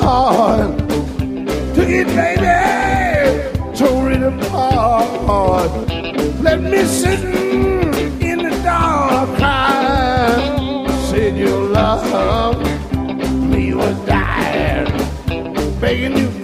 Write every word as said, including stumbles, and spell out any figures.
heart. Took it, baby, tore it apart. Let me sit in the dark, crying. Said your love me was dying, begging you